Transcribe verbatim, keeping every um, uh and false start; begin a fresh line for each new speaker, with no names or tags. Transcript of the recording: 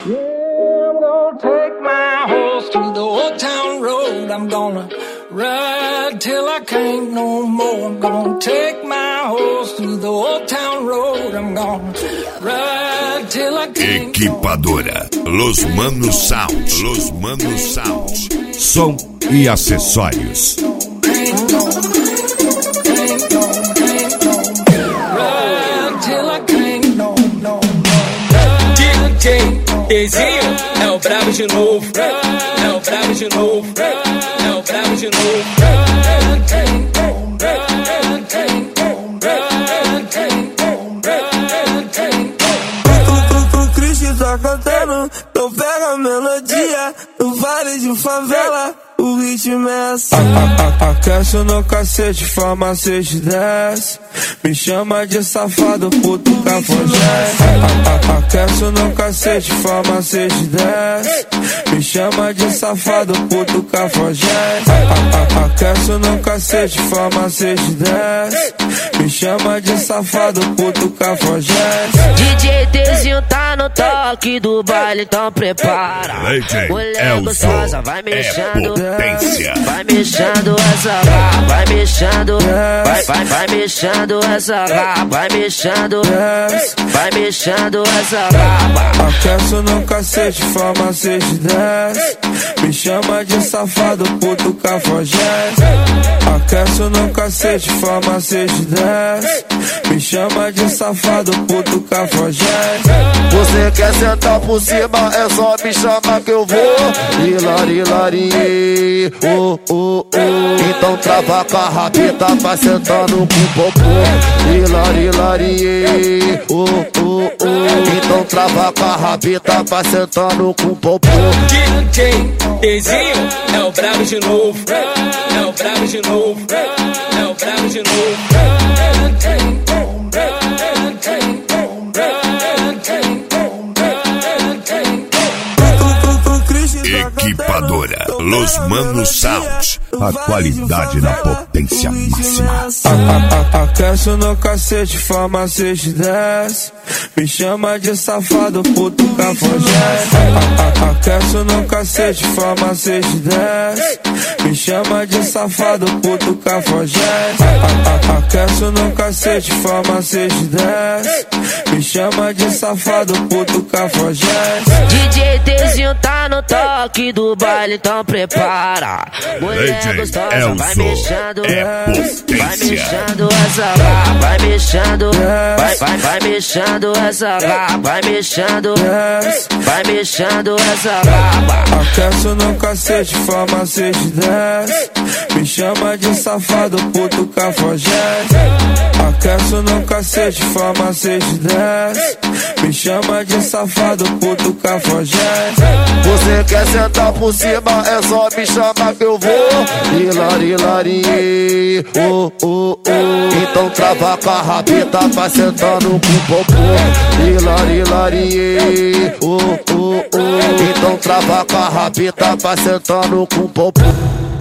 Yeah, I'm gonna take my horse to the old town road. I'm gonna ride till I can't no more. I'm gonna take my horse to the old town road. I'm gonna ride till I can't.
Equipadora Los Manos Sound. Los Manos Sound. Som e acessórios.
Dezinho é o brabo de novo, é o brabo de novo, é o brabo de novo.
O Cristo tá cantando, não pega a melodia, no vale de favela. O ritmo é assim. Aquece no cacete, farmacete desce. Me chama de safado, puto cafajeste. Aquece no cacete, farmacete desce. Me chama de safado, puto cafajeste. Aquece no cacete, farmacete desce. Me chama de safado, puto cafajeste.
D J Dezinho tá no toque do baile, então prepara. Mulher gostosa, vai mexendo. Vai mexendo essa raba, vai mexendo, vai, vai, vai mexendo essa raba, vai mexendo, vai mexendo essa raba.
Aquece no cacete, farmacete desce. Me chama de safado, puto cafajeste. Aquece no cacete, farmacete desce. Me chama de safado, puto cafajeste.
Você quer sentar por cima, é só me chamar que eu vou. Hilari, hilari, oh, oh, oh. Então trava com a rabita, vai sentando com o popô. Hilari, hilari, oh, oh, oh. Então trava com a rabita, vai sentando com o popô.
D J Dezinho é o brabo de novo, é o brabo de novo, é o brabo de novo.
Equipadora Los Manos Sound. A qualidade na potência máxima.
Aquece no cacete, farmacete desce. Me chama de safado, puto cafajeste. Aquece no cacete, farmacete desce. Me chama de safado, puto cafajeste. Aquece no cacete, farmacete desce. Me chama de safado, puto cafajeste.
D J Dezinho tá no toque do baile, então prepara. Mulher gostosa, vai mexendo, vai mexendo essa raba, vai mexendo, vai, vai, vai mexendo essa raba, vai mexendo, vai mexendo essa raba.
Aquece no cacete, farmacete desce. Me chama de safado, puto cafajeste. Aquece no cacete, farmacete desce. Me chama de safado, puto cafajeste.
Você quer sentar por cima, é só me chamar que eu vou. Hilari, hilari, oh, oh, oh. Então trava com a rabita, vai sentando com o popô. Hilari, hilari, oh, oh, oh. Então trava com a rabita, vai sentando com o popô.